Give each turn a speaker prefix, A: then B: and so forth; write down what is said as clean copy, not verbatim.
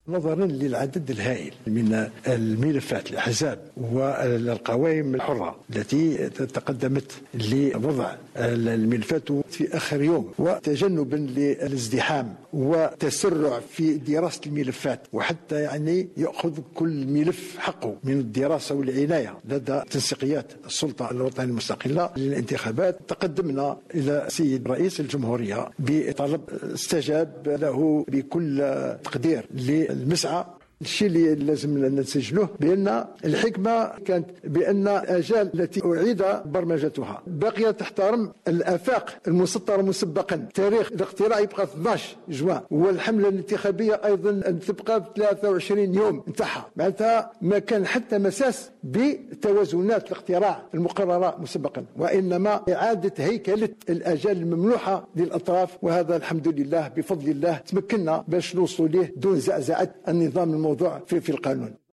A: نظرا للعدد الهائل من الملفات الأحزاب والقوائم الحرة التي تقدمت لوضع الملفات في آخر يوم، وتجنبا للازدحام وتسرع في دراسة الملفات، وحتى يأخذ كل ملف حقه من الدراسة والعناية لدى تنسيقيات السلطة الوطنية المستقلة للانتخابات، تقدمنا إلى سيد رئيس الجمهورية بطلب استجاب له بكل تقدير للمسعى. الشيء اللي لازم نسجله بأن الحكمة كانت بأن الآجال التي أعيد برمجتها باقية تحترم الآفاق المسطرة مسبقا. تاريخ الاقتراع يبقى 12 جوان، والحملة الانتخابية أيضا تبقى 23 يوم انتهى، معناتها ما كان حتى مساس بتوازنات الاقتراع المقررة مسبقا، وإنما إعادة هيكلة الآجال الممنوحة للأطراف. وهذا الحمد لله بفضل الله تمكنا باش نوصلوا له دون زعزعة النظام الموضوع في القانون.